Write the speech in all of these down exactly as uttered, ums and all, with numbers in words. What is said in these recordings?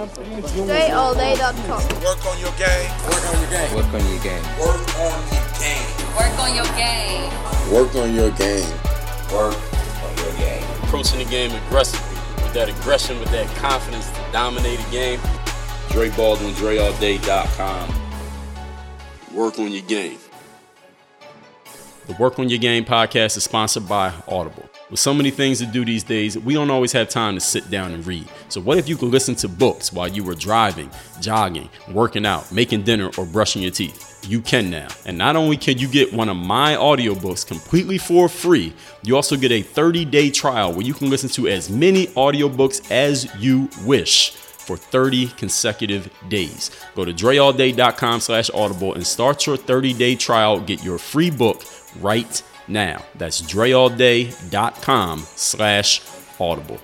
Dre All Day dot com. Work on your game. Work on your game. Work on your game. Work on your game. Work on your game. Work on your game. Work on your game. Approaching the game aggressively, with that aggression, with that confidence to dominate a game. Dre Baldwin, Dre All Day dot com. Work on your game. The Work on Your Game podcast is sponsored by Audible. With so many things to do these days, we don't always have time to sit down and read. So what if you could listen to books while you were driving, jogging, working out, making dinner, or brushing your teeth? You can now. And not only can you get one of my audiobooks completely for free, you also get a thirty-day trial where you can listen to as many audiobooks as you wish for thirty consecutive days. Go to Dre All Day dot com slash audible and start your thirty-day trial. Get your free book right now. That's Dre All Day dot com slash audible.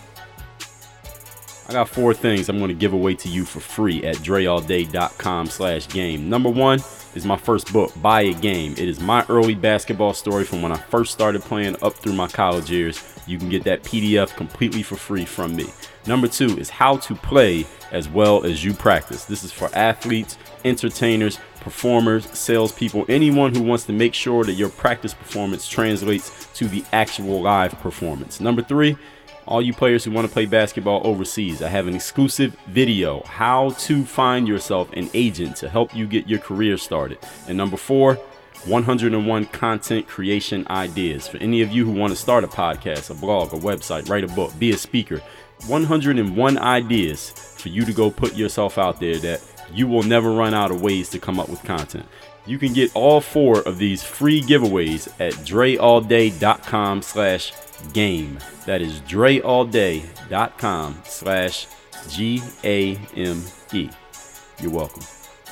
I got four things I'm going to give away to you for free at Dre All Day dot com slash game. Number one is my first book, Buy a Game. It is my early basketball story from when I first started playing up through my college years. You can get that P D F completely for free from me. Number two is How to Play as Well as You Practice. This is for athletes, entertainers, performers, salespeople, anyone who wants to make sure that your practice performance translates to the actual live performance. Number three, all you players who want to play basketball overseas, I have an exclusive video, How to Find Yourself an Agent to help you get your career started. And number four, one hundred one content creation ideas. For any of you who want to start a podcast, a blog, a website, write a book, be a speaker, one hundred one ideas for you to go put yourself out there that you will never run out of ways to come up with content. You can get all four of these free giveaways at Dre All Day dot com slash game. That is Dre All Day dot com slash G A M E. You're welcome.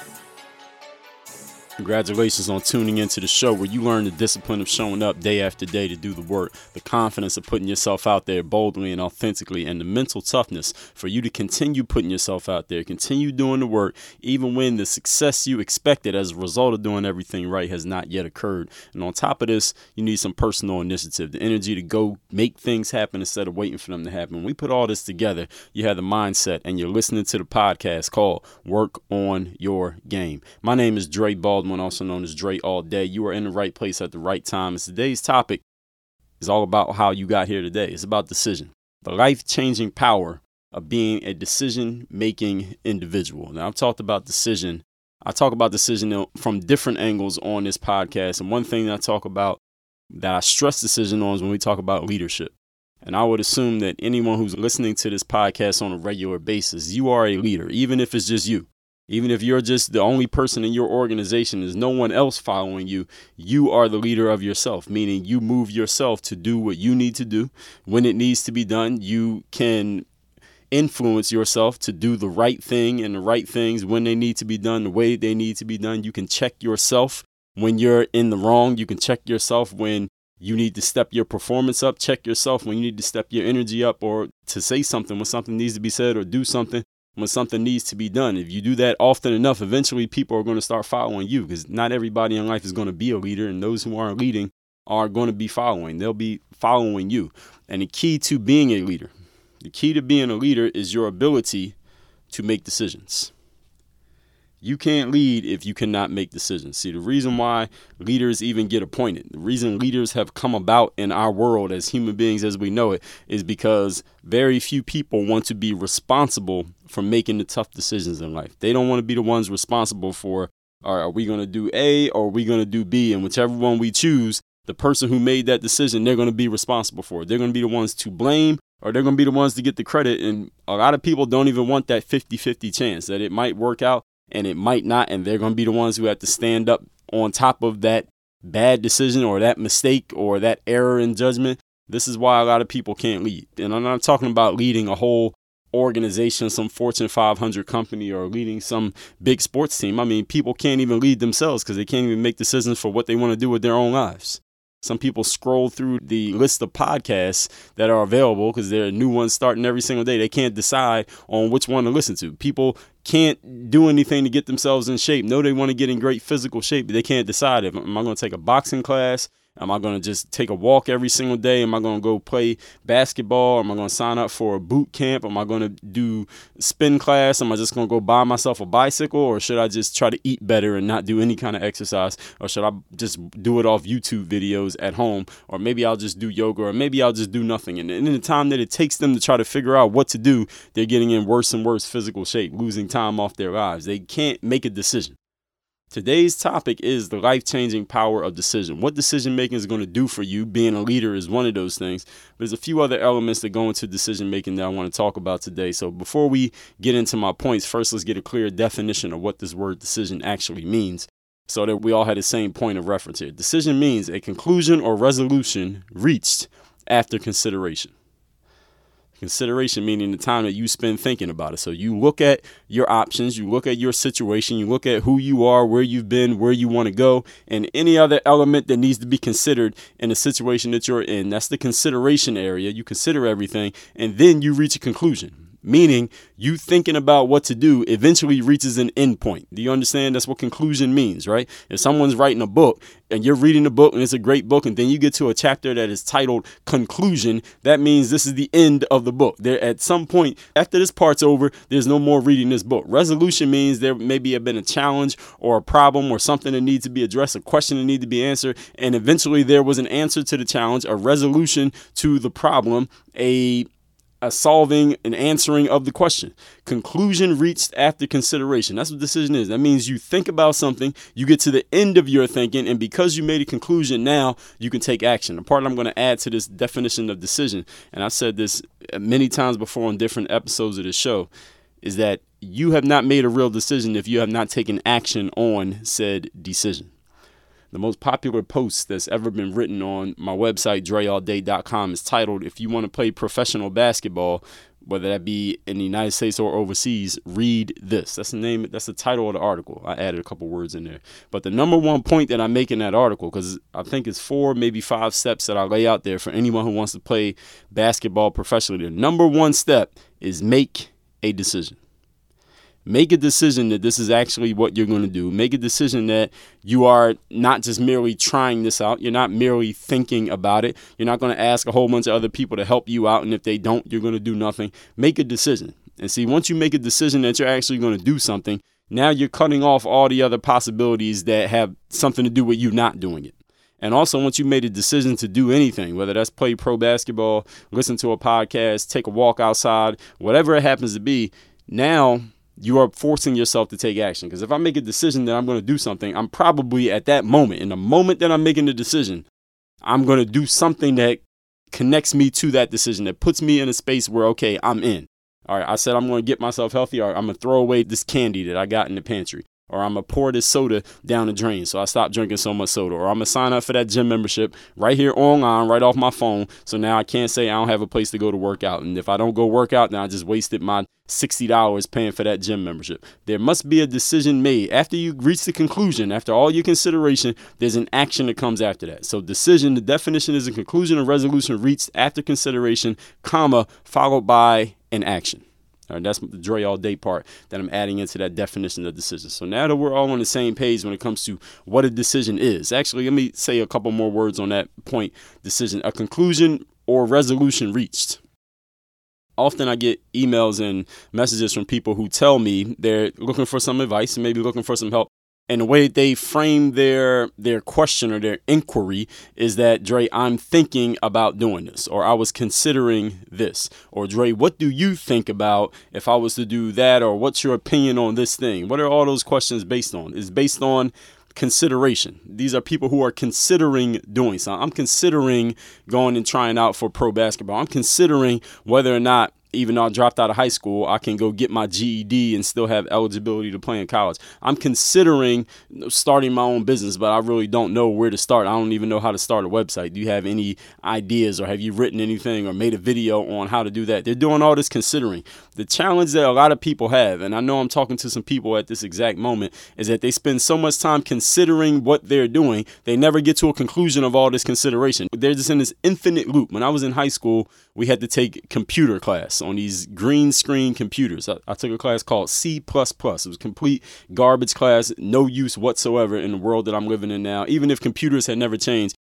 Congratulations on tuning into the show where you learn the discipline of showing up day after day to do the work, the confidence of putting yourself out there boldly and authentically, and the mental toughness for you to continue putting yourself out there, continue doing the work, even when the success you expected as a result of doing everything right has not yet occurred. And on top of this, you need some personal initiative, the energy to go make things happen instead of waiting for them to happen. When we put all this together, you have the mindset, and you're listening to the podcast called Work on Your Game. My name is Dre Baldwin, also known as Dre All Day. You are in the right place at the right time. And today's topic is all about how you got here today. It's about decision, the life-changing power of being a decision-making individual. Now, I've talked about decision. I talk about decision from different angles on this podcast. And one thing that I talk about, that I stress decision on, is when we talk about leadership. And I would assume that anyone who's listening to this podcast on a regular basis, you are a leader, even if it's just you. Even if you're just the only person in your organization, there's no one else following you, you are the leader of yourself, meaning you move yourself to do what you need to do. When it needs to be done, you can influence yourself to do the right thing and the right things when they need to be done, the way they need to be done. You can check yourself when you're in the wrong. You can check yourself when you need to step your performance up. Check yourself when you need to step your energy up, or to say something when something needs to be said, or do something when something needs to be done. If you do that often enough, eventually people are going to start following you, because not everybody in life is going to be a leader, and those who aren't leading are going to be following. They'll be following you. And the key to being a leader, the key to being a leader is your ability to make decisions. You can't lead if you cannot make decisions. See, the reason why leaders even get appointed, the reason leaders have come about in our world as human beings as we know it, is because very few people want to be responsible for making the tough decisions in life. They don't want to be the ones responsible for, all right, are we going to do A or are we going to do B? And whichever one we choose, the person who made that decision, they're going to be responsible for it. They're going to be the ones to blame, or they're going to be the ones to get the credit. And a lot of people don't even want that fifty-fifty chance that it might work out and it might not, and they're going to be the ones who have to stand up on top of that bad decision or that mistake or that error in judgment. This is why a lot of people can't lead. And I'm not talking about leading a whole organization, some Fortune five hundred company, or leading some big sports team. I mean, people can't even lead themselves because they can't even make decisions for what they want to do with their own lives. Some people scroll through the list of podcasts that are available because there are new ones starting every single day. They can't decide on which one to listen to. People can't do anything to get themselves in shape. No, they want to get in great physical shape, but they can't decide if am I going to take a boxing class? Am I going to just take a walk every single day? Am I going to go play basketball? Am I going to sign up for a boot camp? Am I going to do spin class? Am I just going to go buy myself a bicycle? Or should I just try to eat better and not do any kind of exercise? Or should I just do it off YouTube videos at home? Or maybe I'll just do yoga, or maybe I'll just do nothing. And in the time that it takes them to try to figure out what to do, they're getting in worse and worse physical shape, losing time off their lives. They can't make a decision. Today's topic is the life-changing power of decision. What decision making is going to do for you. Being a leader is one of those things. But there's a few other elements that go into decision making that I want to talk about today. So before we get into my points, first let's get a clear definition of what this word decision actually means, so that we all had the same point of reference here. Decision means a conclusion or resolution reached after consideration. Consideration meaning the time that you spend thinking about it. So you look at your options, you look at your situation, you look at who you are, where you've been, where you want to go, and any other element that needs to be considered in the situation that you're in. That's the consideration area. You consider everything, and then you reach a conclusion. Meaning you thinking about what to do eventually reaches an end point. Do you understand? That's what conclusion means, right? If someone's writing a book and you're reading the book and it's a great book, and then you get to a chapter that is titled conclusion, that means this is the end of the book. There, at some point after this part's over, there's no more reading this book. Resolution means there maybe have been a challenge or a problem or something that needs to be addressed, a question that needs to be answered, and eventually there was an answer to the challenge, a resolution to the problem, a a solving and answering of the question. Conclusion reached after consideration. That's what decision is. That means you think about something, you get to the end of your thinking, and because you made a conclusion, now you can take action. The part I'm going to add to this definition of decision, and I've said this many times before on different episodes of the show, is that you have not made a real decision if you have not taken action on said decision. The most popular post that's ever been written on my website, dre all day dot com, is titled, "If you want to play professional basketball, whether that be in the United States or overseas, read this." That's the name. That's the title of the article. I added a couple words in there. But the number one point that I make in that article, because I think it's four, maybe five steps that I lay out there for anyone who wants to play basketball professionally. The number one step is make a decision. Make a decision that this is actually what you're going to do. Make a decision that you are not just merely trying this out. You're not merely thinking about it. You're not going to ask a whole bunch of other people to help you out, and if they don't, you're going to do nothing. Make a decision. And see, once you make a decision that you're actually going to do something, now you're cutting off all the other possibilities that have something to do with you not doing it. And also, once you made a decision to do anything, whether that's play pro basketball, listen to a podcast, take a walk outside, whatever it happens to be, now you are forcing yourself to take action. Because if I make a decision that I'm going to do something, I'm probably at that moment, in the moment that I'm making the decision, I'm going to do something that connects me to that decision, that puts me in a space where, okay, I'm in. All right, I said I'm going to get myself healthy, or I'm going to throw away this candy that I got in the pantry, or I'm going to pour this soda down the drain so I stop drinking so much soda, or I'm going to sign up for that gym membership right here online, right off my phone, so now I can't say I don't have a place to go to work out. And if I don't go work out, then I just wasted my sixty dollars paying for that gym membership. There must be a decision made. After you reach the conclusion, after all your consideration, there's an action that comes after that. So decision, the definition is a conclusion or resolution reached after consideration, comma, followed by an action. All right, that's the Dre all day part that I'm adding into that definition of decision. So now that we're all on the same page when it comes to what a decision is, actually, let me say a couple more words on that point. Decision, a conclusion or resolution reached. Often I get emails and messages from people who tell me they're looking for some advice and maybe looking for some help. And the way they frame their their question or their inquiry is that, Dre, I'm thinking about doing this, or I was considering this, or Dre, what do you think about if I was to do that, or what's your opinion on this thing? What are all those questions based on? It's based on consideration. These are people who are considering doing something. I'm considering going and trying out for pro basketball. I'm considering whether or not, even though I dropped out of high school, I can go get my G E D and still have eligibility to play in college. I'm considering starting my own business, but I really don't know where to start. I don't even know how to start a website. Do you have any ideas, or have you written anything or made a video on how to do that? They're doing all this considering. The challenge that a lot of people have, and I know I'm talking to some people at this exact moment, is that they spend so much time considering what they're doing, they never get to a conclusion of all this consideration. They're just in this infinite loop. When I was in high school, we had to take computer class on these green screen computers. I, I took a class called C plus plus. It was complete garbage class, no use whatsoever in the world that I'm living in now. Even if computers had never changed,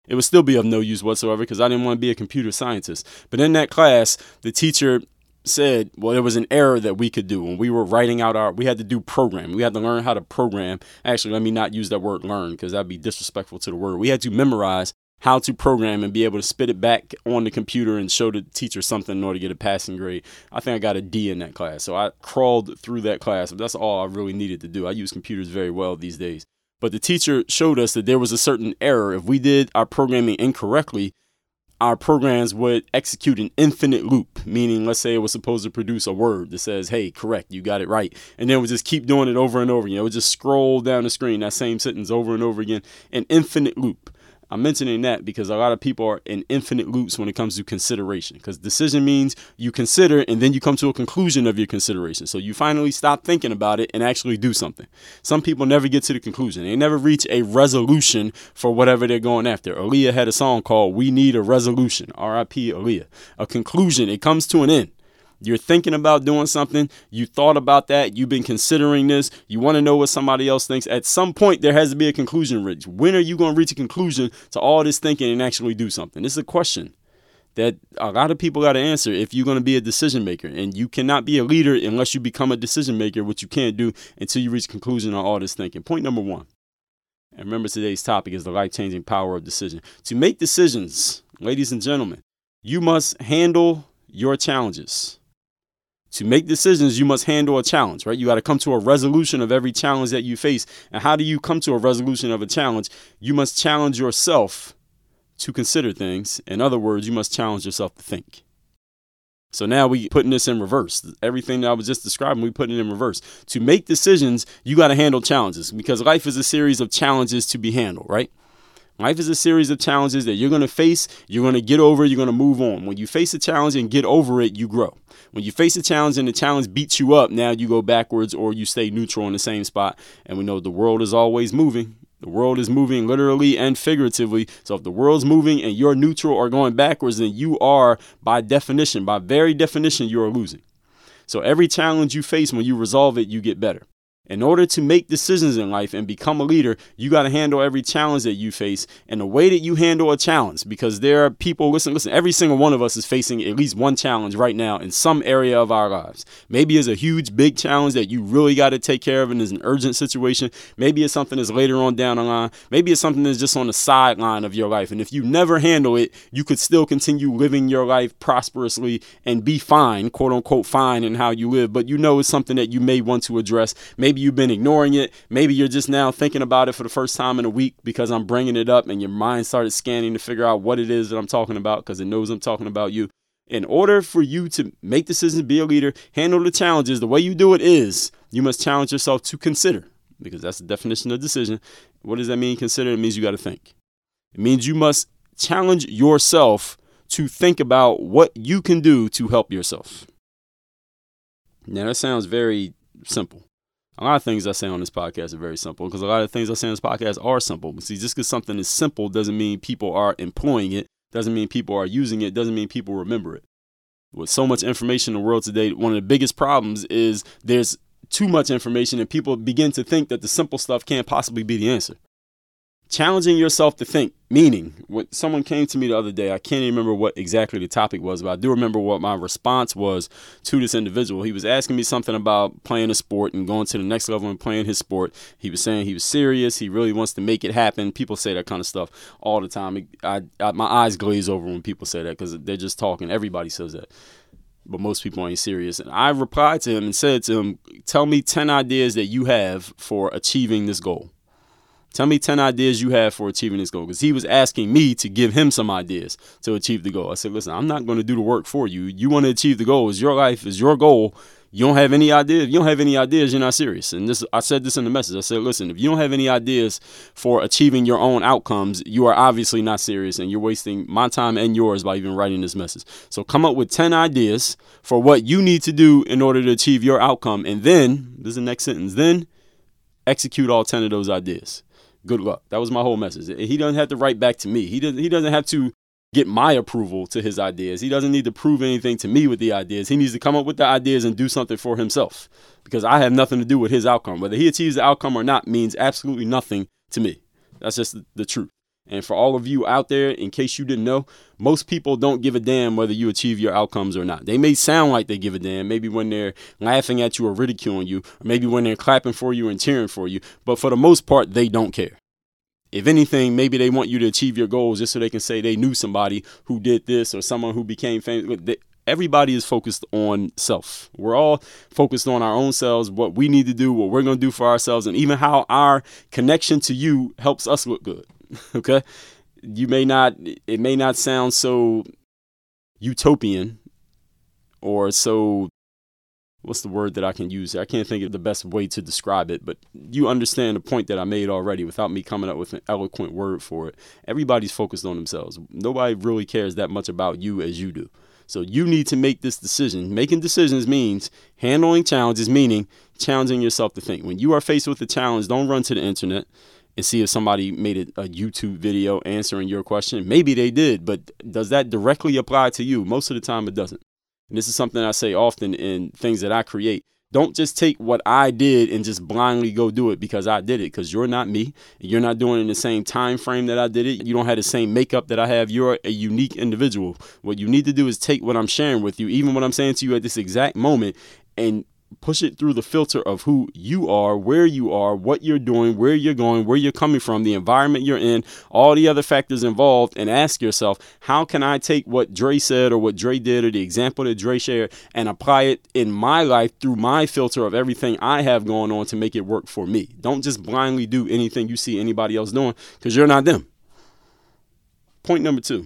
it would still be of no use whatsoever because I didn't want to be a computer scientist. But in that class, the teacher said, well, there was an error that we could do when we were writing out our, we had to do programming. We had to learn how to program. Actually, let me not use that word learn because that'd be disrespectful to the word. We had to memorize how to program and be able to spit it back on the computer and show the teacher something in order to get a passing grade. I think I got a D in that class. So I crawled through that class. That's all I really needed to do. I use computers very well these days. But the teacher showed us that there was a certain error. If we did our programming incorrectly, our programs would execute an infinite loop, meaning let's say it was supposed to produce a word that says, hey, correct, you got it right. And then it would just keep doing it over and over again. It would just scroll down the screen, that same sentence over and over again, an infinite loop. I'm mentioning that because a lot of people are in infinite loops when it comes to consideration, because decision means you consider and then you come to a conclusion of your consideration. So you finally stop thinking about it and actually do something. Some people never get to the conclusion. They never reach a resolution for whatever they're going after. Aaliyah had a song called We Need a Resolution, R I P Aaliyah. A conclusion. It comes to an end. You're thinking about doing something. You thought about that. You've been considering this. You want to know what somebody else thinks. At some point, there has to be a conclusion reached. When are you going to reach a conclusion to all this thinking and actually do something? This is a question that a lot of people got to answer if you're going to be a decision maker. And you cannot be a leader unless you become a decision maker, which you can't do until you reach a conclusion on all this thinking. Point number one. And remember, today's topic is the life-changing power of decision. To make decisions, ladies and gentlemen, you must handle your challenges. To make decisions, you must handle a challenge, right? You got to come to a resolution of every challenge that you face. And how do you come to a resolution of a challenge? You must challenge yourself to consider things. In other words, you must challenge yourself to think. So now we putting this in reverse. Everything that I was just describing, we putting it in reverse. To make decisions, you got to handle challenges because life is a series of challenges to be handled, right? Life is a series of challenges that you're going to face, you're going to get over, you're going to move on. When you face a challenge and get over it, you grow. When you face a challenge and the challenge beats you up, now you go backwards or you stay neutral in the same spot. And we know the world is always moving. The world is moving literally and figuratively. So if the world's moving and you're neutral or going backwards, then you are, by definition, by very definition, you are losing. So every challenge you face, when you resolve it, you get better. In order to make decisions in life and become a leader, you got to handle every challenge that you face and the way that you handle a challenge, because there are people, listen, listen, every single one of us is facing at least one challenge right now in some area of our lives. Maybe it's a huge, big challenge that you really got to take care of and is an urgent situation. Maybe it's something that's later on down the line. Maybe it's something that's just on the sideline of your life. And if you never handle it, you could still continue living your life prosperously and be fine, quote unquote, fine in how you live. But you know it's something that you may want to address. Maybe you've been ignoring it. Maybe you're just now thinking about it for the first time in a week because I'm bringing it up and your mind started scanning to figure out what it is that I'm talking about because it knows I'm talking about you. In order for you to make decisions, be a leader, handle the challenges, the way you do it is you must challenge yourself to consider, because that's the definition of decision. What does that mean? Consider. It means you got to think. It means you must challenge yourself to think about what you can do to help yourself. Now, that sounds very simple. A lot of things I say on this podcast are very simple because a lot of things I say on this podcast are simple. But see, just because something is simple doesn't mean people are employing it, doesn't mean people are using it, doesn't mean people remember it. With so much information in the world today, one of the biggest problems is there's too much information and people begin to think that the simple stuff can't possibly be the answer. Challenging yourself to think, meaning when someone came to me the other day, I can't even remember what exactly the topic was, but I do remember what my response was to this individual. He was asking me something about playing a sport and going to the next level and playing his sport. He was saying he was serious. He really wants to make it happen. People say that kind of stuff all the time. I, I, my eyes glaze over when people say that because they're just talking. Everybody says that. But most people ain't serious. And I replied to him and said to him, tell me ten ideas that you have for achieving this goal. Tell me ten ideas you have for achieving this goal. Because he was asking me to give him some ideas to achieve the goal. I said, listen, I'm not going to do the work for you. You want to achieve the goal. It's your life. It's your goal. You don't have any ideas. If you don't have any ideas, you're not serious. And this, I said this in the message. I said, listen, if you don't have any ideas for achieving your own outcomes, you are obviously not serious. And you're wasting my time and yours by even writing this message. So come up with ten ideas for what you need to do in order to achieve your outcome. And then, this is the next sentence, then execute all ten of those ideas. Good luck. That was my whole message. He doesn't have to write back to me. He doesn't, he doesn't have to get my approval to his ideas. He doesn't need to prove anything to me with the ideas. He needs to come up with the ideas and do something for himself because I have nothing to do with his outcome. Whether he achieves the outcome or not means absolutely nothing to me. That's just the truth. And for all of you out there, in case you didn't know, most people don't give a damn whether you achieve your outcomes or not. They may sound like they give a damn, maybe when they're laughing at you or ridiculing you, or maybe when they're clapping for you and cheering for you. But for the most part, they don't care. If anything, maybe they want you to achieve your goals just so they can say they knew somebody who did this or someone who became famous. Everybody is focused on self. We're all focused on our own selves, what we need to do, what we're going to do for ourselves, and even how our connection to you helps us look good. Okay? You may not, it may not sound so utopian or so, what's the word that I can use? I can't think of the best way to describe it, but you understand the point that I made already without me coming up with an eloquent word for it. Everybody's focused on themselves. Nobody really cares that much about you as you do. So you need to make this decision. Making decisions means handling challenges, meaning challenging yourself to think. When you are faced with a challenge, don't run to the internet and see if somebody made a, a YouTube video answering your question. Maybe they did, but does that directly apply to you? Most of the time it doesn't. And this is something I say often in things that I create. Don't just take what I did and just blindly go do it because I did it, because you're not me. You're not doing it in the same time frame that I did it. You don't have the same makeup that I have. You're a unique individual. What you need to do is take what I'm sharing with you, even what I'm saying to you at this exact moment, and push it through the filter of who you are, where you are, what you're doing, where you're going, where you're coming from, the environment you're in, all the other factors involved, and ask yourself, how can I take what Dre said or what Dre did or the example that Dre shared and apply it in my life through my filter of everything I have going on to make it work for me? Don't just blindly do anything you see anybody else doing, because you're not them. Point number two.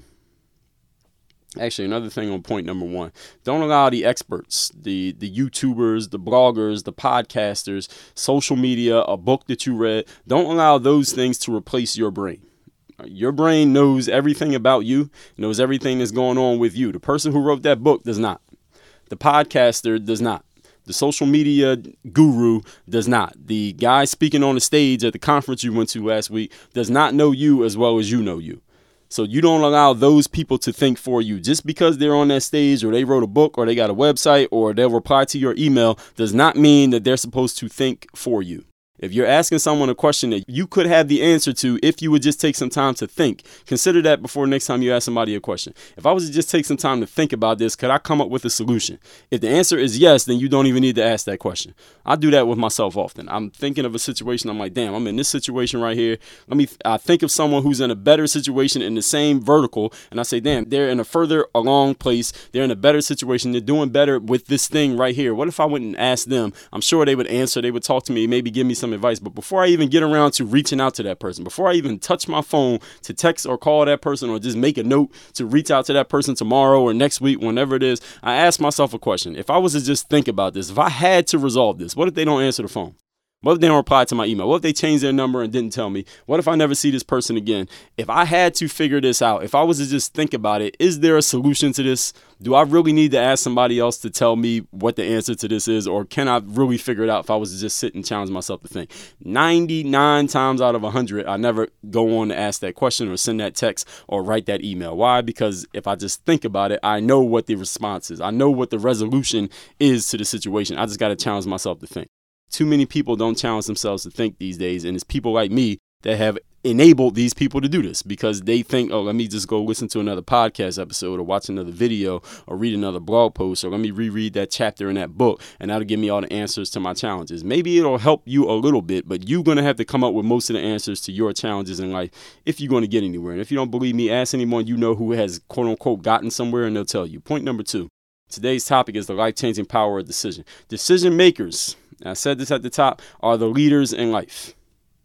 Actually, another thing on point number one, don't allow the experts, the the YouTubers, the bloggers, the podcasters, social media, a book that you read, don't allow those things to replace your brain. Your brain knows everything about you, knows everything that's going on with you. The person who wrote that book does not. The podcaster does not. The social media guru does not. The guy speaking on the stage at the conference you went to last week does not know you as well as you know you. So you don't allow those people to think for you. Just because they're on that stage or they wrote a book or they got a website or they'll reply to your email does not mean that they're supposed to think for you. If you're asking someone a question that you could have the answer to if you would just take some time to think, consider that before next time you ask somebody a question. If I was to just take some time to think about this, could I come up with a solution? If the answer is yes, then you don't even need to ask that question. I do that with myself often. I'm thinking of a situation. I'm like, damn, I'm in this situation right here. Let me, I think of someone who's in a better situation in the same vertical. And I say, damn, they're in a further along place. They're in a better situation. They're doing better with this thing right here. What if I went and asked them? I'm sure they would answer. They would talk to me, maybe give me some advice. But before I even get around to reaching out to that person, before I even touch my phone to text or call that person or just make a note to reach out to that person tomorrow or next week, whenever it is, I ask myself a question. If I was to just think about this, if I had to resolve this, what if they don't answer the phone? What if they don't reply to my email? What if they change their number and didn't tell me? What if I never see this person again? If I had to figure this out, if I was to just think about it, is there a solution to this? Do I really need to ask somebody else to tell me what the answer to this is? Or can I really figure it out if I was to just sit and challenge myself to think? ninety-nine times out of one hundred, I never go on to ask that question or send that text or write that email. Why? Because if I just think about it, I know what the response is. I know what the resolution is to the situation. I just got to challenge myself to think. Too many people don't challenge themselves to think these days, and it's people like me that have enabled these people to do this because they think, oh, let me just go listen to another podcast episode or watch another video or read another blog post or let me reread that chapter in that book, and that'll give me all the answers to my challenges. Maybe it'll help you a little bit, but you're going to have to come up with most of the answers to your challenges in life if you're going to get anywhere. And if you don't believe me, ask anyone you know who has, quote unquote, gotten somewhere, and they'll tell you. Point number two. Today's topic is the life-changing power of decision. Decision makers, and I said this at the top, are the leaders in life.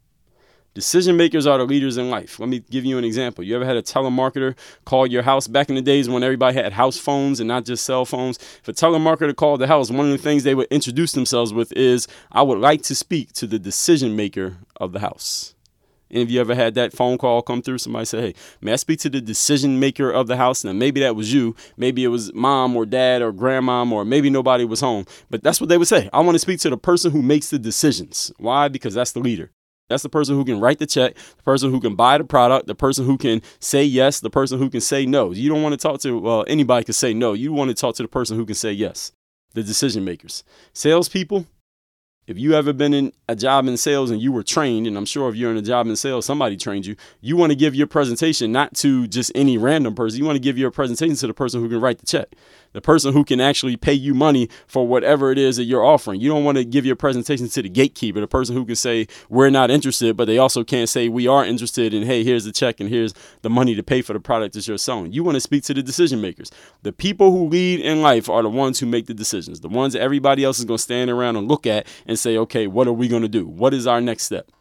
Decision makers are the leaders in life. Let me give you an example. You ever had a telemarketer call your house back in the days when everybody had house phones and not just cell phones? If a telemarketer called the house, one of the things they would introduce themselves with is, I would like to speak to the decision maker of the house. Any of you ever had that phone call come through? Somebody say, hey, may I speak to the decision maker of the house? Now, maybe that was you. Maybe it was mom or dad or grandmom, or maybe nobody was home. But that's what they would say. I want to speak to the person who makes the decisions. Why? Because that's the leader. That's the person who can write the check, the person who can buy the product, the person who can say yes, the person who can say no. You don't want to talk to, well, anybody can say no. You want to talk to the person who can say yes, the decision makers. Salespeople, If you ever been in a job in sales and you were trained, and I'm sure if you're in a job in sales, somebody trained you, you want to give your presentation not to just any random person. You want to give your presentation to the person who can write the check, the person who can actually pay you money for whatever it is that you're offering. You don't want to give your presentation to the gatekeeper, the person who can say, we're not interested, but they also can't say, we are interested, and hey, here's the check and here's the money to pay for the product that you're selling. You want to speak to the decision makers. The people who lead in life are the ones who make the decisions, the ones that everybody else is going to stand around and look at and say, okay, what are we going to do? What is our next step?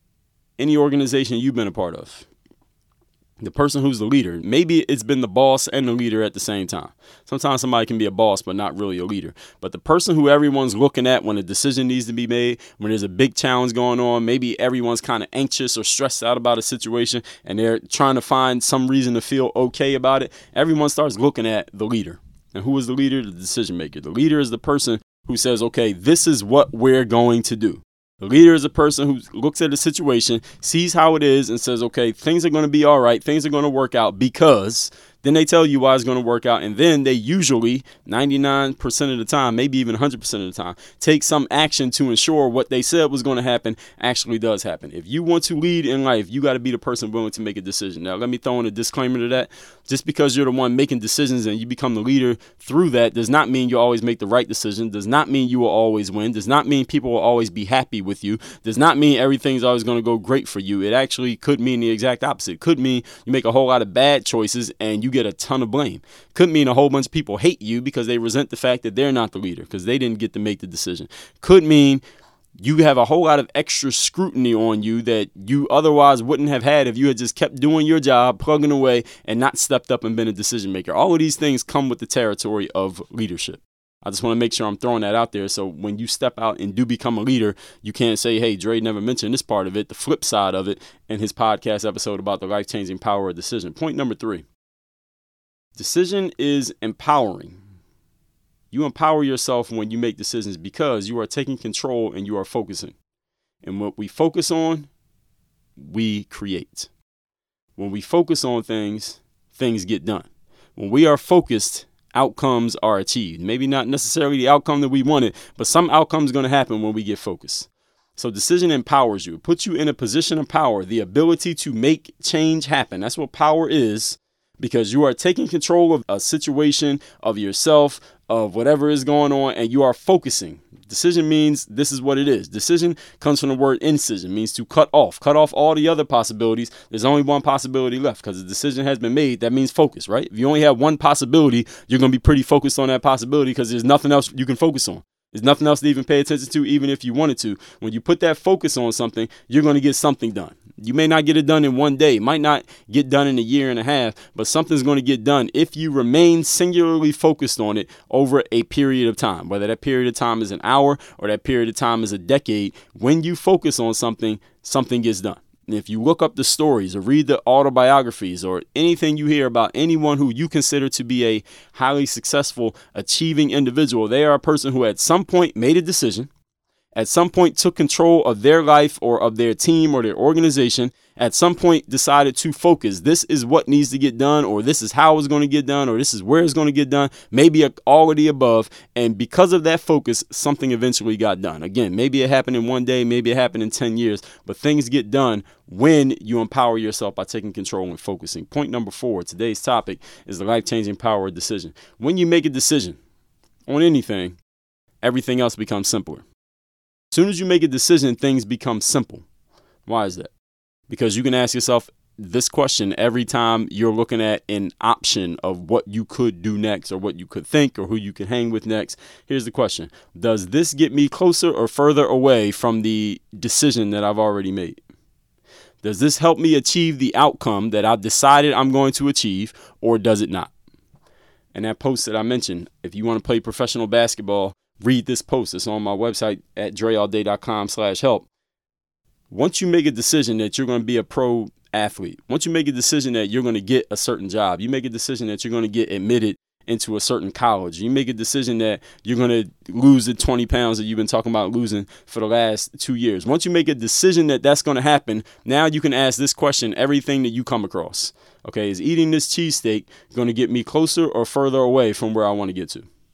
Any organization you've been a part of, the person who's the leader, maybe it's been the boss and the leader at the same time. Sometimes somebody can be a boss, but not really a leader. But the person who everyone's looking at when a decision needs to be made, when there's a big challenge going on, maybe everyone's kind of anxious or stressed out about a situation and they're trying to find some reason to feel okay about it. Everyone starts looking at the leader. And who is the leader? The decision maker. The leader is the person who says, okay, this is what we're going to do. The leader is a person who looks at the situation, sees how it is, and says, okay, things are going to be all right. Things are going to work out because then they tell you why it's going to work out. And then they usually, ninety-nine percent of the time, maybe even one hundred percent of the time, take some action to ensure what they said was going to happen actually does happen. If you want to lead in life, you got to be the person willing to make a decision. Now, let me throw in a disclaimer to that. Just because you're the one making decisions and you become the leader through that does not mean you always make the right decision, does not mean you will always win, does not mean people will always be happy with you, does not mean everything's always going to go great for you. It actually could mean the exact opposite. It could mean you make a whole lot of bad choices and you get a ton of blame. Could mean a whole bunch of people hate you because they resent the fact that they're not the leader because they didn't get to make the decision. Could mean you have a whole lot of extra scrutiny on you that you otherwise wouldn't have had if you had just kept doing your job, plugging away, and not stepped up and been a decision maker. All of these things come with the territory of leadership. I just want to make sure I'm throwing that out there. So when you step out and do become a leader, you can't say, hey, Dre never mentioned this part of it, the flip side of it, in his podcast episode about the life-changing power of decision. Point number three. Decision is empowering. You empower yourself when you make decisions because you are taking control and you are focusing. And what we focus on, we create. When we focus on things, things get done. When we are focused, outcomes are achieved. Maybe not necessarily the outcome that we wanted, but some outcome is going to happen when we get focused. So decision empowers you. It puts you in a position of power, the ability to make change happen. That's what power is. Because you are taking control of a situation, of yourself, of whatever is going on, and you are focusing. Decision means this is what it is. Decision comes from the word incision, means to cut off. Cut off all the other possibilities. There's only one possibility left because the decision has been made. That means focus, right? If you only have one possibility, you're going to be pretty focused on that possibility because there's nothing else you can focus on. There's nothing else to even pay attention to, even if you wanted to. When you put that focus on something, you're going to get something done. You may not get it done in one day, might not get done in a year and a half, but something's going to get done if you remain singularly focused on it over a period of time, whether that period of time is an hour or that period of time is a decade. When you focus on something, something gets done. And if you look up the stories or read the autobiographies or anything you hear about anyone who you consider to be a highly successful, achieving individual, they are a person who at some point made a decision, at some point took control of their life or of their team or their organization, at some point decided to focus. This is what needs to get done, or this is how it's going to get done, or this is where it's going to get done, maybe all of the above. And because of that focus, something eventually got done. Again, maybe it happened in one day, maybe it happened in ten years, but things get done when you empower yourself by taking control and focusing. Point number four, today's topic is the life-changing power of decision. When you make a decision on anything, everything else becomes simpler. As soon as you make a decision, things become simple. Why is that? Because you can ask yourself this question every time you're looking at an option of what you could do next or what you could think or who you could hang with next. Here's the question. Does this get me closer or further away from the decision that I've already made? Does this help me achieve the outcome that I've decided I'm going to achieve, or does it not? And that post that I mentioned, if you want to play professional basketball, read this post. It's on my website at dreallday.com slash help. Once you make a decision that you're going to be a pro athlete, once you make a decision that you're going to get a certain job, you make a decision that you're going to get admitted into a certain college, you make a decision that you're going to lose the twenty pounds that you've been talking about losing for the last two years. Once you make a decision that that's going to happen, now you can ask this question, everything that you come across. Okay, is eating this cheesesteak going to get me closer or further away from where I want to get to?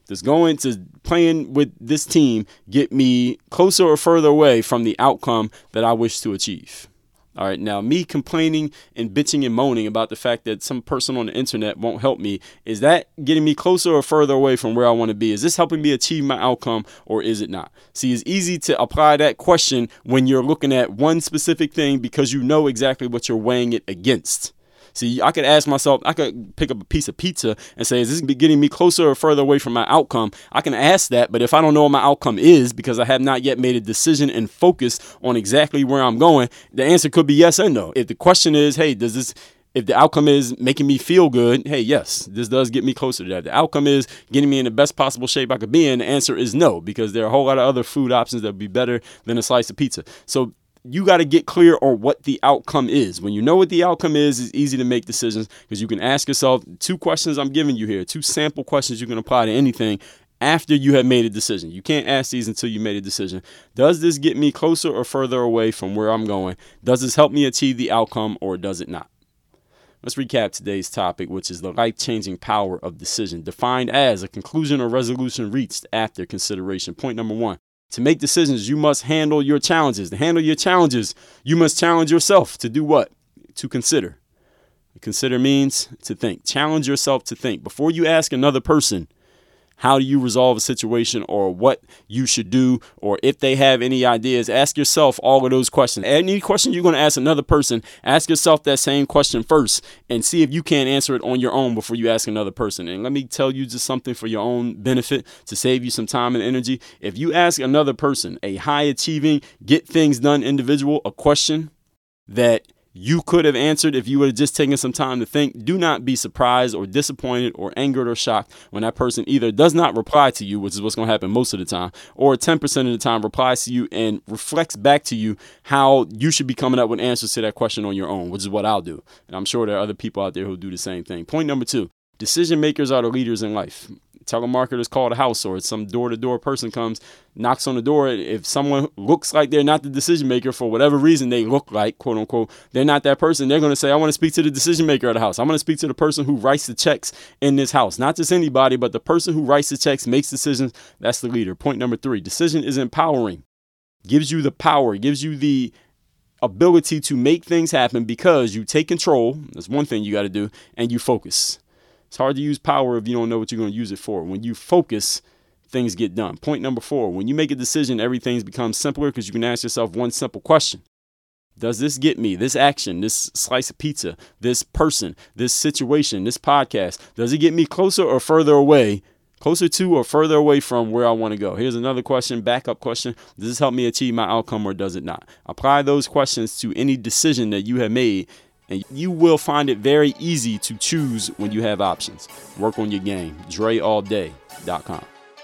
Does going to playing with this team get me closer or further away from the outcome that I wish to achieve? All right, now me complaining and bitching and moaning about the fact that some person on the internet won't help me, is that getting me closer or further away from where I want to be? Is this helping me achieve my outcome, or is it not? See, it's easy to apply that question when you're looking at one specific thing because you know exactly what you're weighing it against. See, I could ask myself, I could pick up a piece of pizza and say, is this getting me closer or further away from my outcome? I can ask that, but if I don't know what my outcome is because I have not yet made a decision and focus on exactly where I'm going, the answer could be yes and no. If the question is, hey, does this, if the outcome is making me feel good, hey, yes, this does get me closer to that. The outcome is getting me in the best possible shape I could be in. The answer is no, because there are a whole lot of other food options that would be better than a slice of pizza. So you got to get clear on what the outcome is. When you know what the outcome is, it's easy to make decisions because you can ask yourself two questions I'm giving you here, two sample questions you can apply to anything after you have made a decision. You can't ask these until you made a decision. Does this get me closer or further away from where I'm going? Does this help me achieve the outcome, or does it not? Let's recap today's topic, which is the life-changing power of decision, defined as a conclusion or resolution reached after consideration. Point number one. To make decisions, you must handle your challenges. To handle your challenges, you must challenge yourself to do what? To consider. Consider means to think. Challenge yourself to think. Before you ask another person, how do you resolve a situation or what you should do, or if they have any ideas, ask yourself all of those questions. Any question you're going to ask another person, ask yourself that same question first and see if you can't answer it on your own before you ask another person. And let me tell you just something for your own benefit to save you some time and energy. If you ask another person, a high achieving, get things done individual, a question that you could have answered if you would have just taken some time to think, do not be surprised or disappointed or angered or shocked when that person either does not reply to you, which is what's going to happen most of the time, or ten percent of the time replies to you and reflects back to you how you should be coming up with answers to that question on your own, which is what I'll do. And I'm sure there are other people out there who do the same thing. Point number two, decision makers are the leaders in life. Telemarketers call the house, or some door-to-door person comes, knocks on the door. If someone looks like they're not the decision maker for whatever reason they look like, quote unquote, they're not that person, they're going to say, I want to speak to the decision maker of the house. I want to speak to the person who writes the checks in this house. Not just anybody, but the person who writes the checks, makes decisions. That's the leader. Point number three, decision is empowering. Gives you the power, gives you the ability to make things happen because you take control. That's one thing you got to do, and you focus. It's hard to use power if you don't know what you're going to use it for. When you focus, things get done. Point number four, when you make a decision, everything becomes simpler because you can ask yourself one simple question. Does this get me, this action, this slice of pizza, this person, this situation, this podcast, does it get me closer or further away, closer to or further away from where I want to go? Here's another question, backup question. Does this help me achieve my outcome, or does it not? Apply those questions to any decision that you have made, and you will find it very easy to choose when you have options. Work on your game. Dre All Day dot com.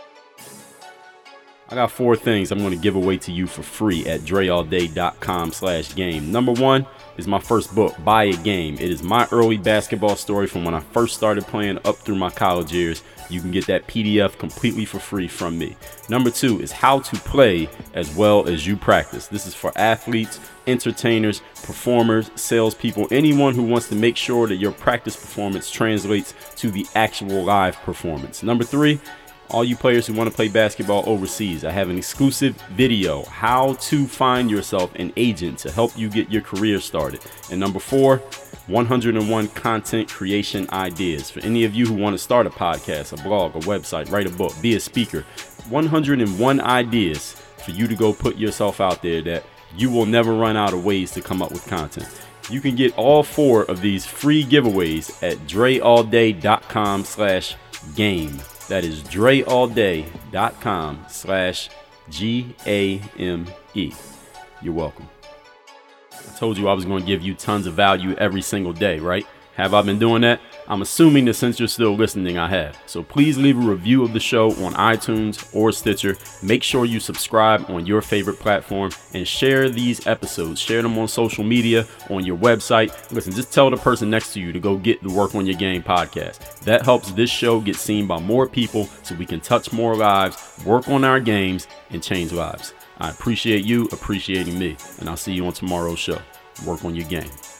I got four things I'm going to give away to you for free at Dre All Day dot com slash game. Number one is my first book, Buy a Game. It is my early basketball story from when I first started playing up through my college years. You can get that P D F completely for free from me. Number two is How to Play as Well as You Practice. This is for athletes, entertainers, performers, salespeople, anyone who wants to make sure that your practice performance translates to the actual live performance. Number three, all you players who want to play basketball overseas, I have an exclusive video, How to Find Yourself an Agent, to help you get your career started. And number four, one hundred one content creation ideas. For any of you who want to start a podcast, a blog, a website, write a book, be a speaker, one hundred one ideas for you to go put yourself out there that you will never run out of ways to come up with content. You can get all four of these free giveaways at Dre All Day dot com slash game. That is Dre All Day dot com slash G A M E. You're welcome. I told you I was going to give you tons of value every single day, right? Have I been doing that? I'm assuming that since you're still listening, I have. So please leave a review of the show on iTunes or Stitcher. Make sure you subscribe on your favorite platform and share these episodes. Share them on social media, on your website. Listen, just tell the person next to you to go get the Work on Your Game podcast. That helps this show get seen by more people so we can touch more lives, work on our games, and change lives. I appreciate you appreciating me, and I'll see you on tomorrow's show. Work on your game.